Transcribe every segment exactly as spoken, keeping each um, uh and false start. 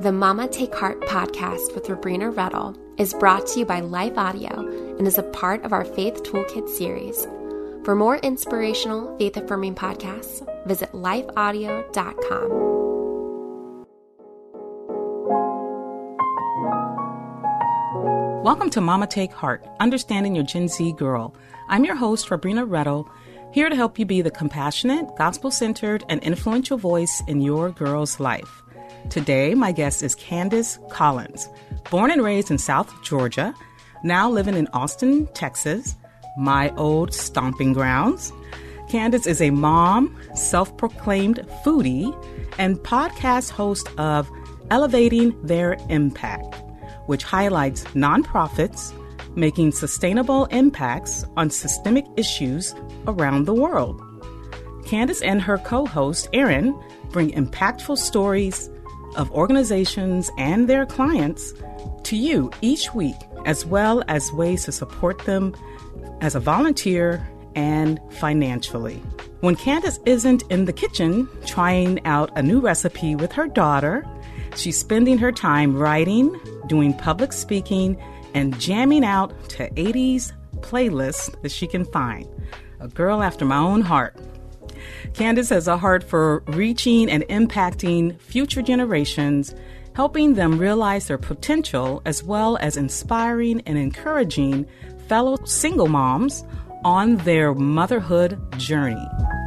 The Mama Take Heart podcast with Rabrina Rettle is brought to you by Life Audio and is a part of our Faith Toolkit series. For more inspirational, faith-affirming podcasts, visit life audio dot com. Welcome to Mama Take Heart, Understanding Your Gen Z Girl. I'm your host, Rabrina Rettle, here to help you be the compassionate, gospel-centered, and influential voice in your girl's life. Today, my guest is Candace Collins, born and raised in South Georgia, now living in Austin, Texas, my old stomping grounds. Candace is a mom, self-proclaimed foodie, and podcast host of Elevating Their Impact, which highlights nonprofits making sustainable impacts on systemic issues around the world. Candace and her co-host, Erin, bring impactful stories of organizations and their clients to you each week, as well as ways to support them as a volunteer and financially. When Candace isn't in the kitchen trying out a new recipe with her daughter, she's spending her time writing, doing public speaking, and jamming out to eighties playlists that she can find. A girl after my own heart. Candace has a heart for reaching and impacting future generations, helping them realize their potential, as well as inspiring and encouraging fellow single moms on their motherhood journey.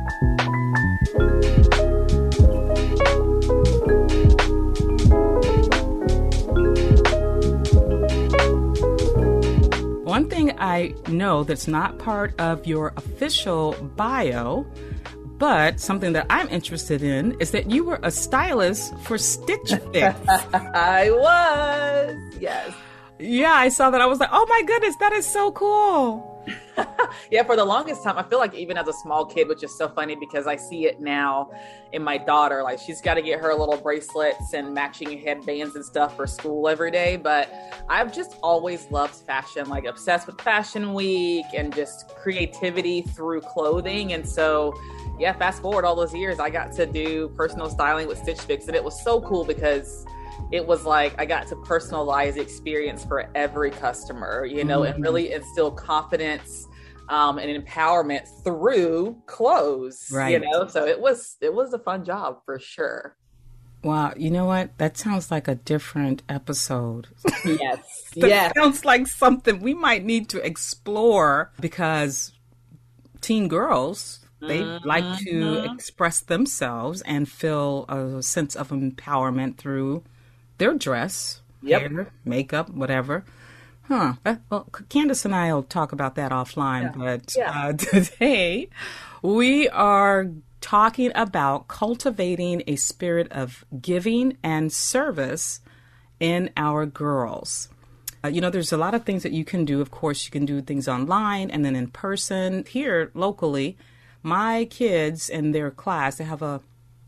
One thing I know that's not part of your official bio, but something that I'm interested in, is that you were a stylist for Stitch Fix. I was, yes. Yeah, I saw that. I was like, oh my goodness, that is so cool. Yeah, for the longest time, I feel like even as a small kid, which is so funny because I see it now in my daughter, like she's got to get her little bracelets and matching headbands and stuff for school every day. But I've just always loved fashion, like obsessed with Fashion Week and just creativity through clothing. And so, yeah, fast forward all those years, I got to do personal styling with Stitch Fix. And it was so cool because it was like I got to personalize the experience for every customer, you know, mm-hmm. and really instill confidence um, and empowerment through clothes, right. you know, so it was it was a fun job for sure. Wow. You know what? That sounds like a different episode. Yes. That yes. sounds like something we might need to explore because teen girls, they mm-hmm. like to express themselves and feel a sense of empowerment through their dress, yep. hair, makeup, whatever. Huh. Well, Candace and I will talk about that offline, yeah. but yeah. Uh, today we are talking about cultivating a spirit of giving and service in our girls. Uh, you know, there's a lot of things that you can do. Of course, you can do things online and then in person. Here, locally, my kids in their class, they have a,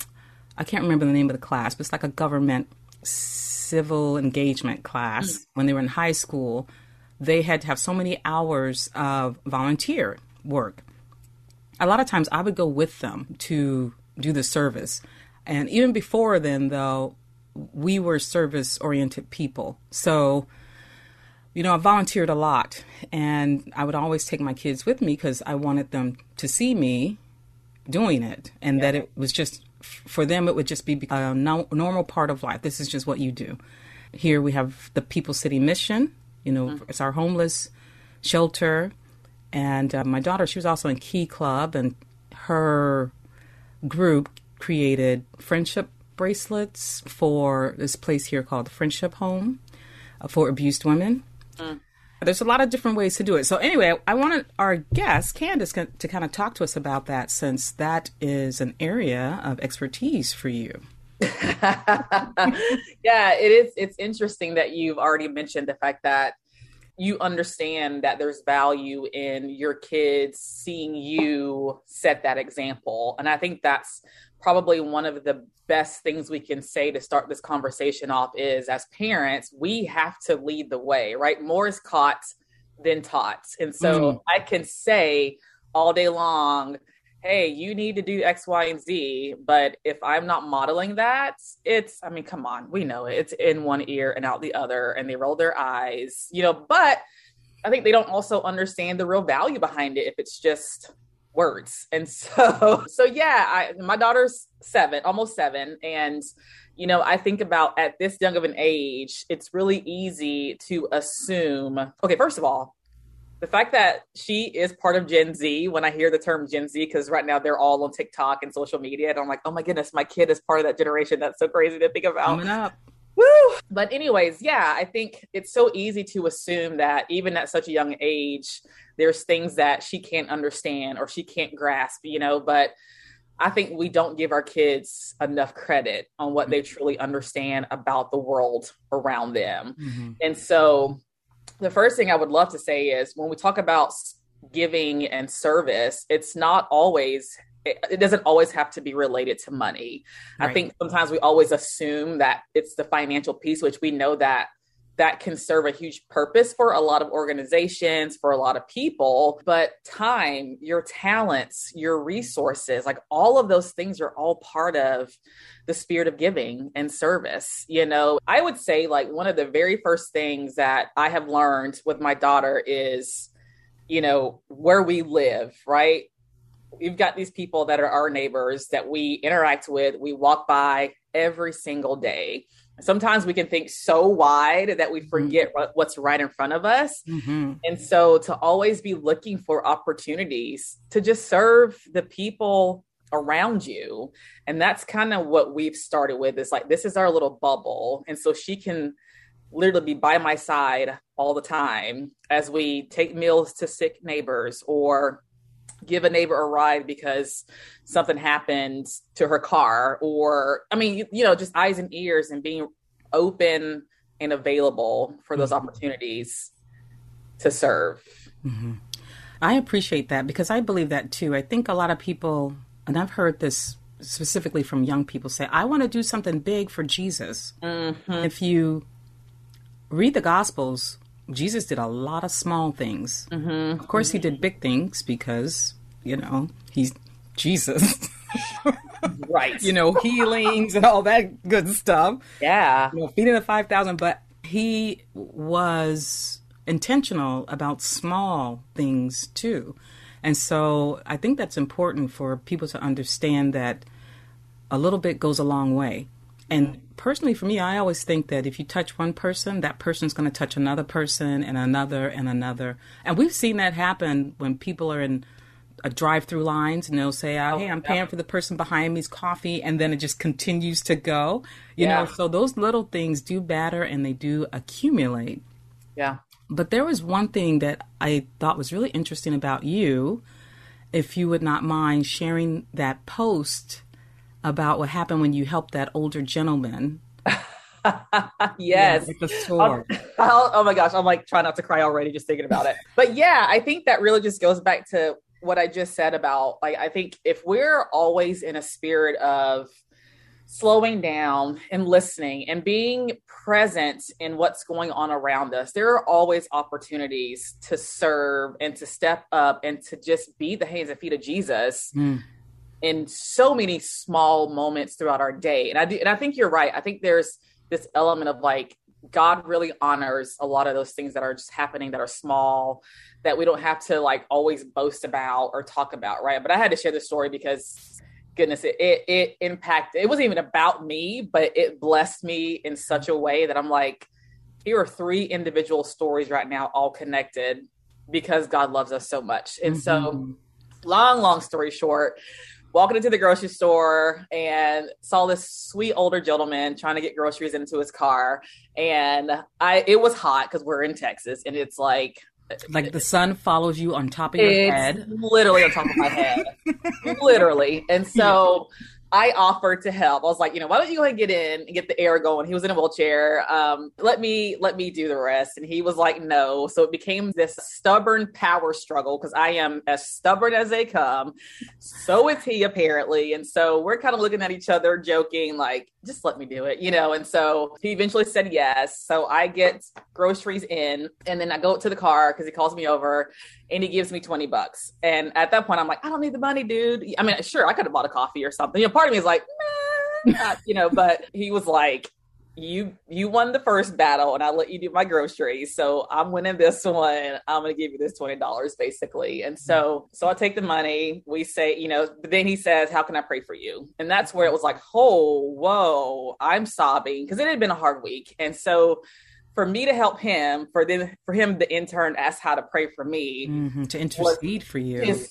I can't remember the name of the class, but it's like a government civil engagement class. Mm. When they were in high school, they had to have so many hours of volunteer work. A lot of times I would go with them to do the service. And even before then, though, we were service-oriented people. So, you know, I volunteered a lot. And I would always take my kids with me because I wanted them to see me doing it. And yeah. that it was just, for them, it would just be a no, normal part of life. This is just what you do. Here we have the People City Mission. You know, mm-hmm. it's our homeless shelter. And uh, my daughter, she was also in Key Club, and her group created friendship bracelets for this place here called the Friendship Home uh, for abused women. Mm. There's a lot of different ways to do it. So anyway, I wanted our guest, Candace, to kind of talk to us about that, since that is an area of expertise for you. Yeah, it is. It's interesting that you've already mentioned the fact that you understand that there's value in your kids seeing you set that example. And I think that's probably one of the best things we can say to start this conversation off is, as parents, we have to lead the way, right? More is caught than taught. And so mm. I can say all day long, hey, you need to do X, Y, and Z. But if I'm not modeling that, it's, I mean, come on, we know it. It's in one ear and out the other, and they roll their eyes, you know, but I think they don't also understand the real value behind it if it's just words. And so, so yeah, I, my daughter's seven, almost seven. And, you know, I think about at this young of an age, it's really easy to assume, okay, first of all, the fact that she is part of Gen Z, when I hear the term Gen Z, because right now they're all on TikTok and social media, and I'm like, oh my goodness, my kid is part of that generation. That's so crazy to think about. Coming up. Woo! But anyways, yeah, I think it's so easy to assume that even at such a young age, there's things that she can't understand or she can't grasp, you know, but I think we don't give our kids enough credit on what they truly understand about the world around them. Mm-hmm. And so the first thing I would love to say is when we talk about giving and service, it's not always, it, it doesn't always have to be related to money. Right. I think sometimes we always assume that it's the financial piece, which we know that that can serve a huge purpose for a lot of organizations, for a lot of people, but time, your talents, your resources, like all of those things are all part of the spirit of giving and service. You know, I would say like one of the very first things that I have learned with my daughter is, you know, where we live, right? We've got these people that are our neighbors that we interact with, we walk by every single day. Sometimes we can think so wide that we forget mm-hmm. what's right in front of us. Mm-hmm. And so to always be looking for opportunities to just serve the people around you. And that's kind of what we've started with. It's like, this is our little bubble. And so she can literally be by my side all the time as we take meals to sick neighbors or give a neighbor a ride because something happened to her car, or, I mean, you, you know, just eyes and ears and being open and available for those mm-hmm. opportunities to serve. Mm-hmm. I appreciate that because I believe that too. I think a lot of people, and I've heard this specifically from young people, say, I want to do something big for Jesus. Mm-hmm. If you read the Gospels, Jesus did a lot of small things. Mm-hmm. Of course, he did big things because, you know, he's Jesus. Right. You know, healings and all that good stuff. Yeah. You know, feeding the five thousand. But he was intentional about small things, too. And so I think that's important for people to understand that a little bit goes a long way. And personally, for me, I always think that if you touch one person, that person's going to touch another person and another and another. And we've seen that happen when people are in a drive-through lines and they'll say, oh, hey, I'm paying yeah. for the person behind me's coffee. And then it just continues to go, you yeah. know, so those little things do matter and they do accumulate. Yeah. But there was one thing that I thought was really interesting about you, if you would not mind sharing that post about what happened when you helped that older gentleman. Yes. Yeah, the store. I'll, oh my gosh. I'm like trying not to cry already just thinking about it. But yeah, I think that really just goes back to what I just said about, like, I think if we're always in a spirit of slowing down and listening and being present in what's going on around us, there are always opportunities to serve and to step up and to just be the hands and feet of Jesus. Mm. In so many small moments throughout our day. And I do, and I think you're right. I think there's this element of like, God really honors a lot of those things that are just happening that are small, that we don't have to like always boast about or talk about. Right. But I had to share this story because goodness, it, it, it impacted, it wasn't even about me, but it blessed me in such a way that I'm like, here are three individual stories right now, all connected because God loves us so much. And mm-hmm. so long, long story short, walking into the grocery store and saw this sweet older gentleman trying to get groceries into his car. And I, it was hot because we're in Texas and it's like, like the sun follows you on top of your it's head. Literally on top of my head. Literally. And so I offered to help. I was like, you know, why don't you go ahead and get in and get the air going? He was in a wheelchair. Um, let me, let me do the rest. And he was like, no. So it became this stubborn power struggle because I am as stubborn as they come. So is he apparently. And so we're kind of looking at each other, joking, like, just let me do it, you know? And so he eventually said yes. So I get groceries in and then I go to the car because he calls me over and he gives me twenty bucks. And at that point, I'm like, I don't need the money, dude. I mean, sure, I could have bought a coffee or something. You know, part of me is like, nah, not, you know, but he was like, you, you won the first battle and I let you do my groceries. So I'm winning this one. I'm going to give you this twenty dollars basically. And so, so I take the money, we say, you know, but then he says, how can I pray for you? And that's where it was like, oh, whoa, I'm sobbing because it had been a hard week. And so for me to help him, for them, for him, the intern asked how to pray for me, mm-hmm. to intercede for you is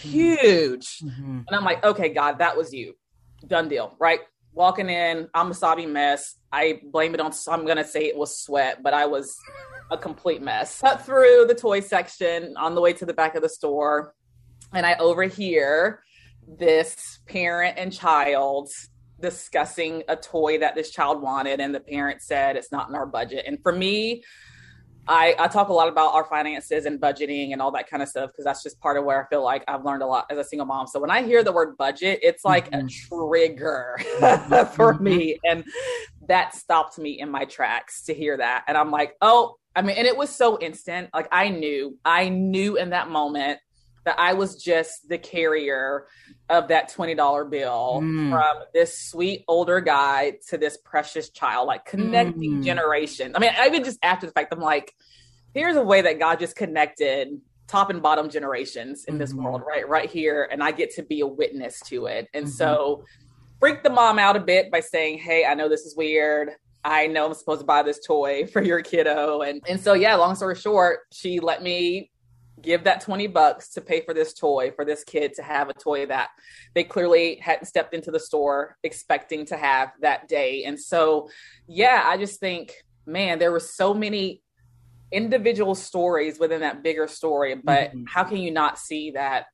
huge. Mm-hmm. And I'm like, okay, God, that was you. Done deal, right? Walking in, I'm a sobbing mess. I blame it on, I'm going to say it was sweat, but I was a complete mess. Cut through the toy section on the way to the back of the store. And I overhear this parent and child discussing a toy that this child wanted. And the parent said, it's not in our budget. And for me, I, I talk a lot about our finances and budgeting and all that kind of stuff, because that's just part of where I feel like I've learned a lot as a single mom. So when I hear the word budget, it's like mm-hmm. a trigger for mm-hmm. me. And that stopped me in my tracks to hear that. And I'm like, oh, I mean, and it was so instant. Like I knew, I knew in that moment that I was just the carrier of that twenty dollar bill mm. from this sweet older guy to this precious child, like connecting mm. generations. I mean, I even just after the fact, I'm like, here's a way that God just connected top and bottom generations in mm-hmm. this world, right? Right here. And I get to be a witness to it. And mm-hmm. so freak the mom out a bit by saying, hey, I know this is weird. I know I'm supposed to buy this toy for your kiddo. And, and so, yeah, long story short, she let me give that twenty bucks to pay for this toy for this kid to have a toy that they clearly hadn't stepped into the store expecting to have that day. And so, yeah, I just think, man, there were so many individual stories within that bigger story, but mm-hmm. how can you not see that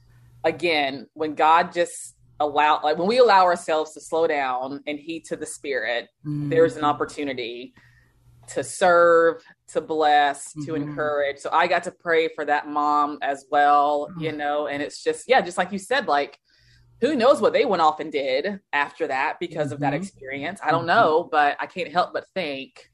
again, when God just allow, like when we allow ourselves to slow down and heed to the Spirit, mm-hmm. there's an opportunity to serve, to bless, mm-hmm. to encourage. So I got to pray for that mom as well, mm-hmm. you know, and it's just, yeah, just like you said, like, who knows what they went off and did after that because mm-hmm. of that experience. I don't mm-hmm. know, but I can't help but think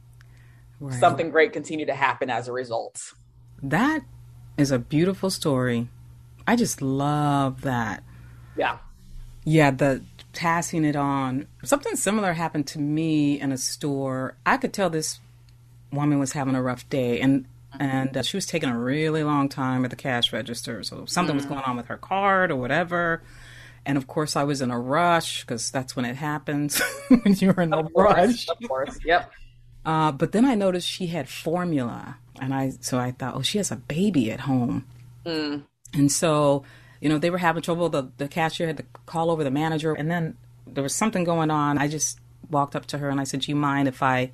right. something great continued to happen as a result. That is a beautiful story. I just love that. Yeah. Yeah, the passing it on. Something similar happened to me in a store. I could tell this woman was having a rough day, and and uh, she was taking a really long time at the cash register. So something mm. was going on with her card or whatever. And of course, I was in a rush because that's when it happens when you're in a rush. Of course, yep. Uh, but then I noticed she had formula, and I so I thought, oh, she has a baby at home, mm. and so. You know, they were having trouble. The, the cashier had to call over the manager. And then there was something going on. I just walked up to her and I said, do you mind if I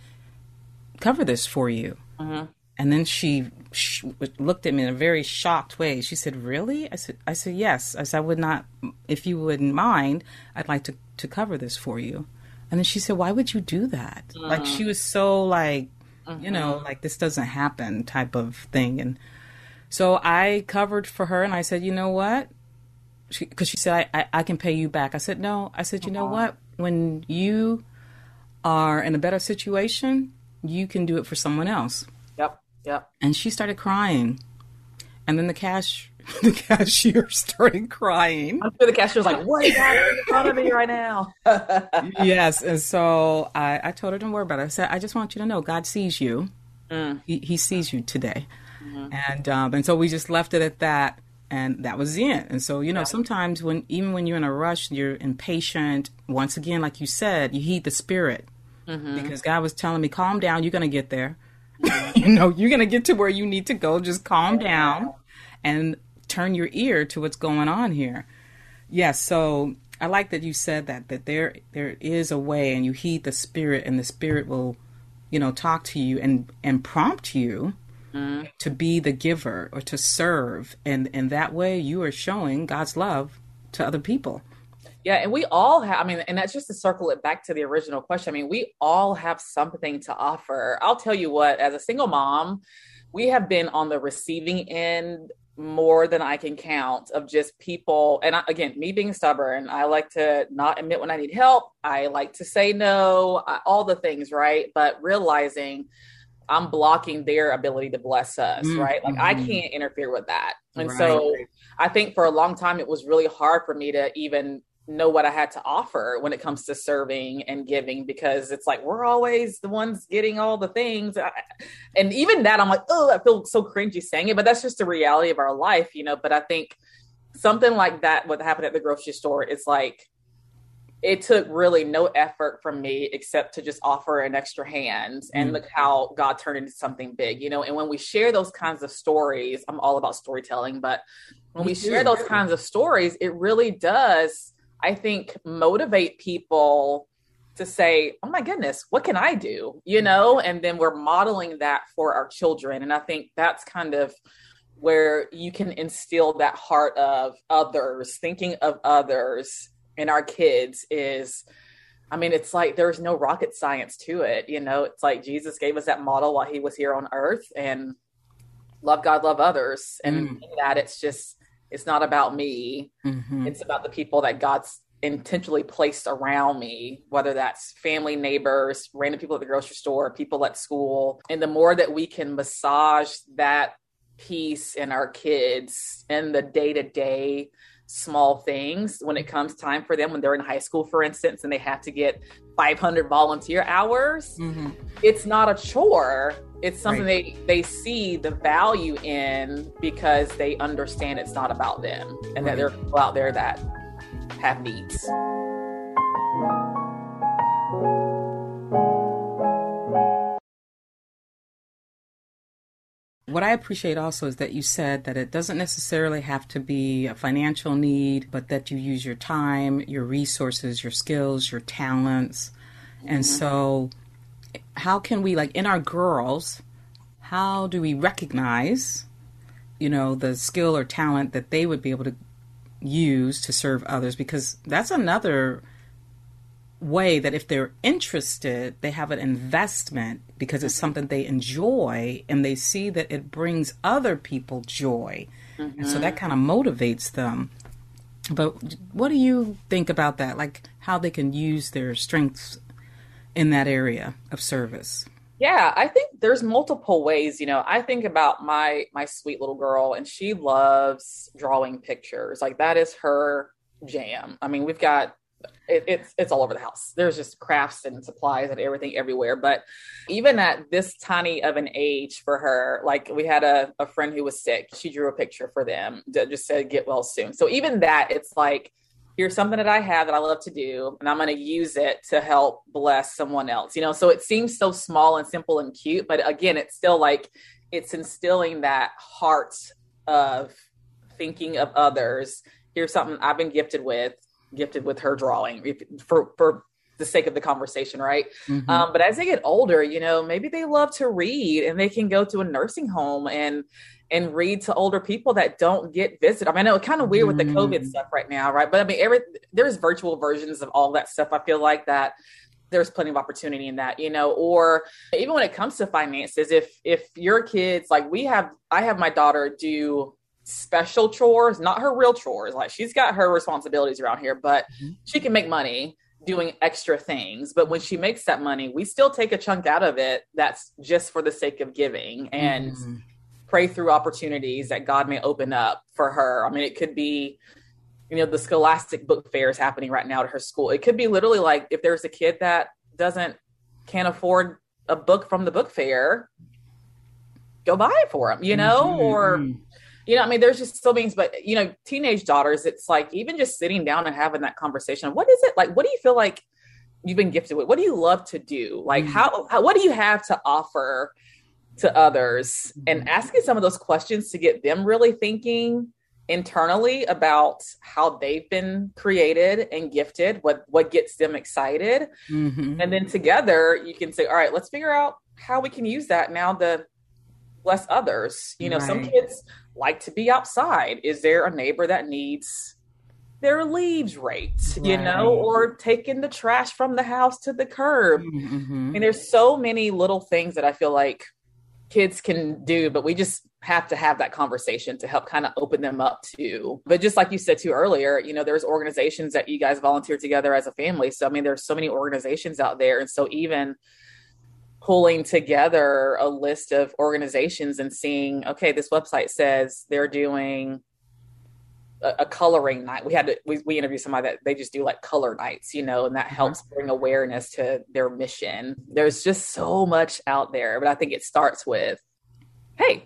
cover this for you? Mm-hmm. And then she, she looked at me in a very shocked way. She said, really? I said, I said, yes. I said, I would not, if you wouldn't mind, I'd like to, to cover this for you. And then she said, why would you do that? Mm-hmm. Like she was so like, mm-hmm. you know, like this doesn't happen type of thing. And so I covered for her and I said, you know what? Because she, she said, I, I, I can pay you back. I said, no. I said, you know what? When you are in a better situation, you can do it for someone else. Yep, yep. And she started crying. And then the cash, the cashier started crying. I'm sure the cashier was like, what is happening in front of me right now? Yes. And so I, I told her, don't worry about it. I said, I just want you to know God sees you. Mm. He, he sees you today. Mm-hmm. And um, and so we just left it at that, and that was the end. And so, you know, yeah. sometimes when even when you're in a rush, you're impatient. Once again, like you said, you heed the Spirit mm-hmm. because God was telling me, calm down. You're going to get there. Mm-hmm. You know, you're going to get to where you need to go. Just calm yeah. down and turn your ear to what's going on here. Yes. So I like that you said that, that there there is a way, and you heed the Spirit, and the Spirit will, you know, talk to you and, and prompt you Mm-hmm. to be the giver or to serve. And in that way, you are showing God's love to other people. Yeah. And we all have, I mean, and that's just to circle it back to the original question. I mean, we all have something to offer. I'll tell you what, as a single mom, we have been on the receiving end more than I can count of just people. And I, again, me being stubborn, I like to not admit when I need help. I like to say no, I, all the things, right? But realizing I'm blocking their ability to bless us, Mm-hmm. right? Like I can't interfere with that. And Right. so I think for a long time, it was really hard for me to even know what I had to offer when it comes to serving and giving, because it's like, we're always the ones getting all the things. And even that, I'm like, oh, I feel so cringy saying it, but that's just the reality of our life, you know? But I think something like that, what happened at the grocery store, it's like, it took really no effort from me except to just offer an extra hand, and mm. look how God turned into something big, you know? And when we share those kinds of stories, I'm all about storytelling, but when me we too. share those kinds of stories, it really does, I think, motivate people to say, oh my goodness, what can I do? You know? And then we're modeling that for our children. And I think that's kind of where you can instill that heart of others, thinking of others in our kids is, I mean, it's like, there's no rocket science to it. You know, it's like Jesus gave us that model while he was here on earth, and love God, love others. And mm. that it's just, it's not about me. Mm-hmm. It's about the people that God's intentionally placed around me, whether that's family, neighbors, random people at the grocery store, people at school. And the more that we can massage that piece in our kids and the day-to-day small things when it comes time for them, when they're in high school, for instance, and they have to get five hundred volunteer hours, mm-hmm. it's not a chore. It's something right. they, they see the value in, because they understand it's not about them, and right. that there are people out there that have needs. What I appreciate also is that you said that it doesn't necessarily have to be a financial need, but that you use your time, your resources, your skills, your talents. Mm-hmm. And so how can we, like in our girls, how do we recognize, you know, the skill or talent that they would be able to use to serve others? Because that's another way that if they're interested, they have an investment because it's something they enjoy, and they see that it brings other people joy. Mm-hmm. And so that kind of motivates them. But what do you think about that? Like how they can use their strengths in that area of service? Yeah, I think there's multiple ways. You know, I think about my, my sweet little girl, and she loves drawing pictures. Like that is her jam. I mean, we've got It, it's it's all over the house. There's just crafts and supplies and everything everywhere. But even at this tiny of an age for her, like we had a, a friend who was sick. She drew a picture for them that just said, get well soon. So even that, it's like, here's something that I have that I love to do, and I'm going to use it to help bless someone else. You know, so it seems so small and simple and cute. But again, it's still like, it's instilling that heart of thinking of others. Here's something I've been gifted with. gifted with her drawing for, for the sake of the conversation. Right. Mm-hmm. Um, but as they get older, you know, maybe they love to read, and they can go to a nursing home and, and read to older people that don't get visited. I mean, I know it's kind of weird with the COVID stuff right now. Right. But I mean, every, there's virtual versions of all that stuff. I feel like that there's plenty of opportunity in that, you know, or even when it comes to finances, if, if your kids, like we have, I have my daughter do special chores, not her real chores. Like she's got her responsibilities around here, but mm-hmm. she can make money doing extra things. But when she makes that money, we still take a chunk out of it that's just for the sake of giving, and mm-hmm. pray through opportunities that God may open up for her. I mean, it could be, you know, the Scholastic book fair is happening right now at her school. It could be literally like, if there's a kid that doesn't, can't afford a book from the book fair, go buy it for them, you know, mm-hmm. or you know, I mean, there's just so many, but, you know, teenage daughters, it's like even just sitting down and having that conversation. What is it like? What do you feel like you've been gifted with? What do you love to do? Like, mm-hmm. how, how, what do you have to offer to others? And asking some of those questions to get them really thinking internally about how they've been created and gifted, what, what gets them excited. Mm-hmm. And then together you can say, all right, let's figure out how we can use that now to bless others. You know, right. Some kids like to be outside. Is there a neighbor that needs their leaves raked, right. you know, or taking the trash from the house to the curb? Mm-hmm. And there's so many little things that I feel like kids can do, but we just have to have that conversation to help kind of open them up to. But just like you said too earlier, you know, there's organizations that you guys volunteer together as a family. So, I mean, there's so many organizations out there. And so even pulling together a list of organizations and seeing, okay, this website says they're doing a, a coloring night. We had to, we, we interviewed somebody that they just do like color nights, you know, and that helps bring awareness to their mission. There's just so much out there, but I think it starts with, hey,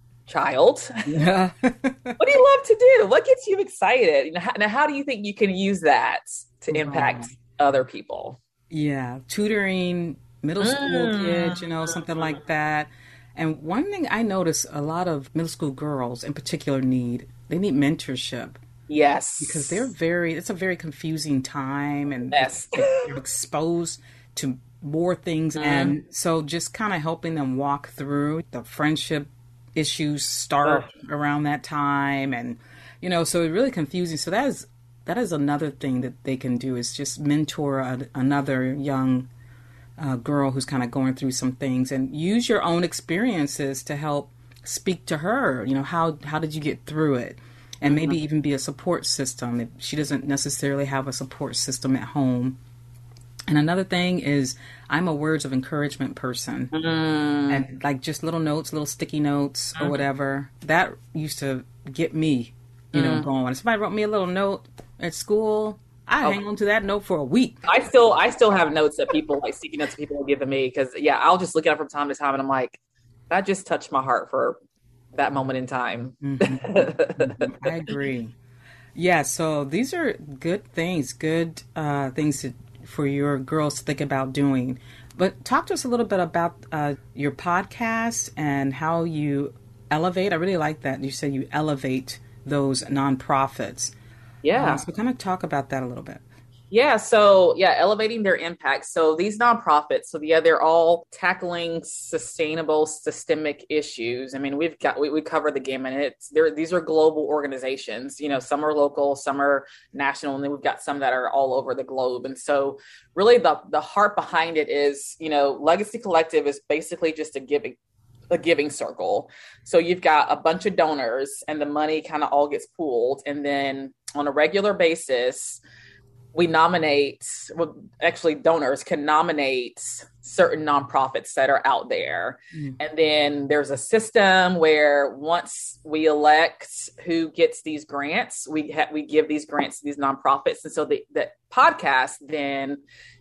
child, yeah. What do you love to do? What gets you excited? You know, how, now, how do you think you can use that to impact wow. other people? Yeah, tutoring middle school mm. kids, you know, something like that. And one thing I notice a lot of middle school girls in particular need, they need mentorship. Yes. Because they're very, it's a very confusing time and yes. they're exposed to more things. Mm. And so just kind of helping them walk through the friendship issues start oh. around that time. And, you know, so it's really confusing. So that is, that is another thing that they can do is just mentor a, another young uh, girl who's kind of going through some things and use your own experiences to help speak to her. You know, how, how did you get through it? And maybe mm-hmm. even be a support system if she doesn't necessarily have a support system at home. And another thing is I'm a words of encouragement person. Mm. And like just little notes, little sticky notes mm. or whatever. That used to get me, you mm. know, going. If somebody wrote me a little note at school, I oh. hang on to that note for a week. I still I still have notes that people, like sticky notes that people will give to me. Because, yeah, I'll just look at it from time to time and I'm like, that just touched my heart for that moment in time. Mm-hmm. Mm-hmm. I agree. Yeah, so these are good things, good uh, things to, for your girls to think about doing. But talk to us a little bit about uh, your podcast and how you elevate. I really like that. You said you elevate those nonprofits. Yeah. Uh, so kind of talk about that a little bit. Yeah. So yeah, elevating their impact. So these nonprofits, so yeah, they're all tackling sustainable systemic issues. I mean, we've got, we, we cover the gamut. It's there. These are global organizations, you know, some are local, some are national, and then we've got some that are all over the globe. And so really the, the heart behind it is, you know, Legacy Collective is basically just a giving a giving circle. So you've got a bunch of donors and the money kind of all gets pooled. And then on a regular basis, we nominate, well, actually donors can nominate certain nonprofits that are out there. Mm. And then there's a system where once we elect who gets these grants, we ha- we give these grants to these nonprofits. And so the, the podcast then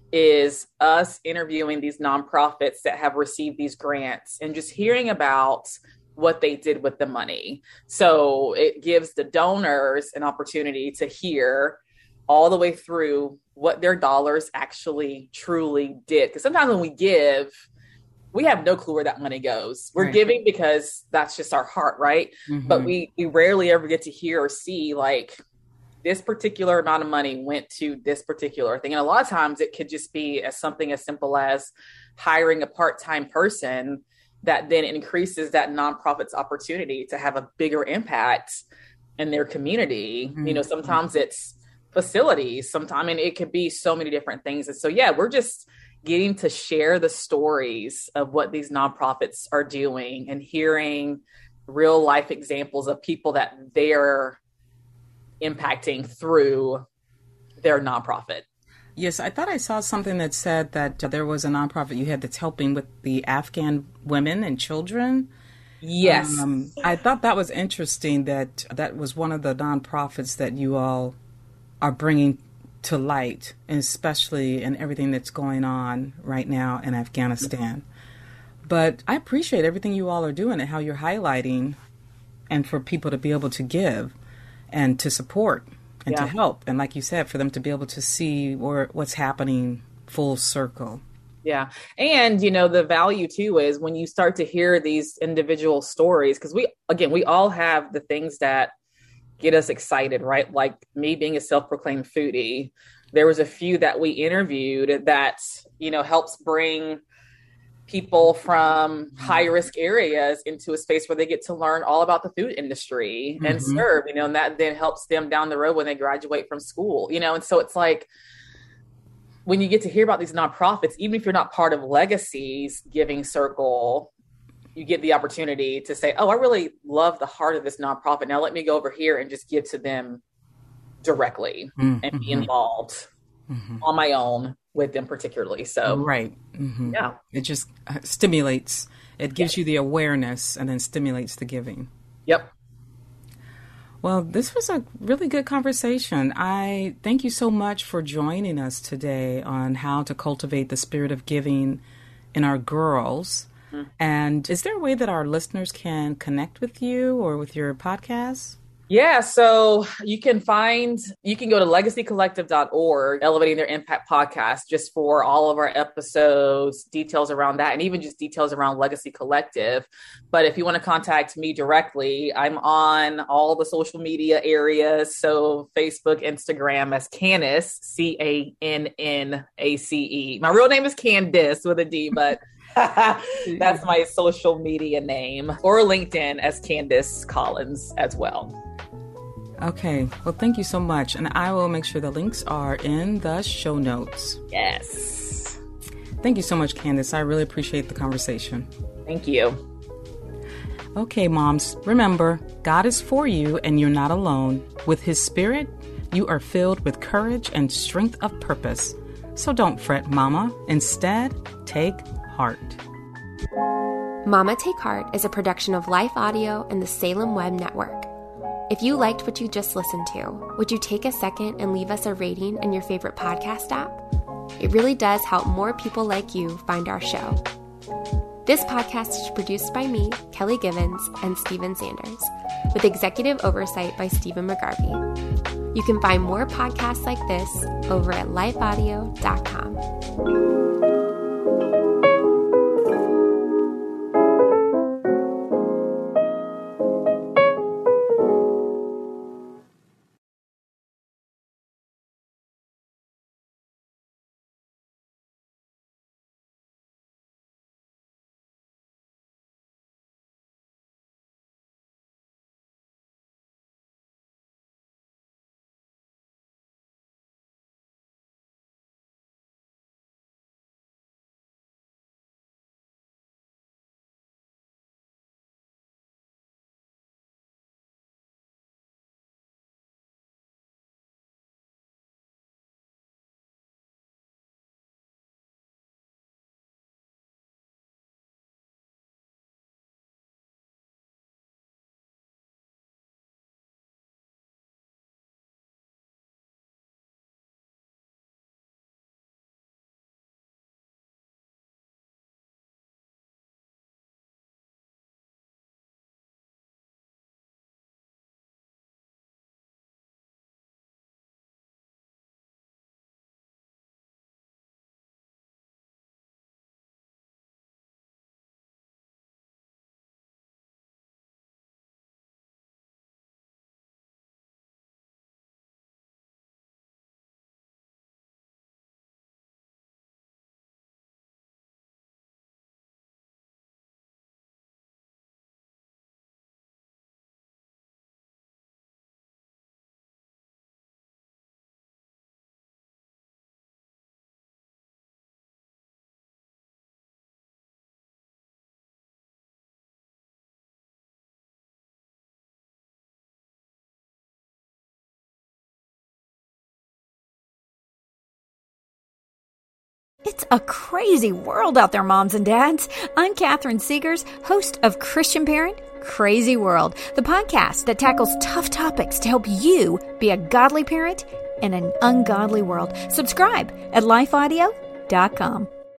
is us interviewing these nonprofits that have received these grants and just hearing about what they did with the money. So it gives the donors an opportunity to hear all the way through what their dollars actually truly did. Because sometimes when we give, we have no clue where that money goes. We're right. giving because that's just our heart, right? Mm-hmm. But we, we rarely ever get to hear or see like this particular amount of money went to this particular thing. And a lot of times it could just be as something as simple as hiring a part-time person that then increases that nonprofit's opportunity to have a bigger impact in their community. Mm-hmm. You know, sometimes it's facilities, sometimes, I mean, it could be so many different things. And so, yeah, we're just getting to share the stories of what these nonprofits are doing and hearing real life examples of people that they're impacting through their nonprofit. Yes, I thought I saw something that said that there was a nonprofit you had that's helping with the Afghan women and children. Yes. Um, I thought that was interesting that that was one of the nonprofits that you all are bringing to light, and especially in everything that's going on right now in Afghanistan. But I appreciate everything you all are doing and how you're highlighting and for people to be able to give and to support and yeah. to help. And like you said, for them to be able to see where, what's happening full circle. Yeah. And, you know, the value too is when you start to hear these individual stories, because we, again, we all have the things that get us excited, right? Like me being a self-proclaimed foodie, there was a few that we interviewed that, you know, helps bring people from high risk areas into a space where they get to learn all about the food industry and mm-hmm. serve, you know, and that then helps them down the road when they graduate from school, you know? And so it's like, when you get to hear about these nonprofits, even if you're not part of Legacy's giving circle, you get the opportunity to say, oh, I really love the heart of this nonprofit. Now let me go over here and just give to them directly mm-hmm. and be involved. mm-hmm. on my own with them particularly. So, right. Mm-hmm. Yeah. It just stimulates, it gives yeah. you the awareness and then stimulates the giving. Yep. Well, this was a really good conversation. I thank you so much for joining us today on how to cultivate the spirit of giving in our girls. Mm-hmm. And is there a way that our listeners can connect with you or with your podcast? Yeah, so you can find, you can go to legacy collective dot org, Elevating Their Impact podcast, just for all of our episodes, details around that, and even just details around Legacy Collective. But if you want to contact me directly, I'm on all the social media areas. So Facebook, Instagram as Cannace, C A N N A C E. My real name is Candice with a D, but that's my social media name. Or LinkedIn as Candice Collins as well. Okay. Well, thank you so much. And I will make sure the links are in the show notes. Yes. Thank you so much, Candice. I really appreciate the conversation. Thank you. Okay, moms, remember, God is for you and you're not alone. With His Spirit, you are filled with courage and strength of purpose. So don't fret, Mama. Instead, take heart. Mama Take Heart is a production of Life Audio and the Salem Web Network. If you liked what you just listened to, would you take a second and leave us a rating in your favorite podcast app? It really does help more people like you find our show. This podcast is produced by me, Kelly Givens, and Stephen Sanders, with executive oversight by Stephen McGarvey. You can find more podcasts like this over at life audio dot com. It's a crazy world out there, moms and dads. I'm Catherine Segars, host of Christian Parent Crazy World, the podcast that tackles tough topics to help you be a godly parent in an ungodly world. Subscribe at life audio dot com.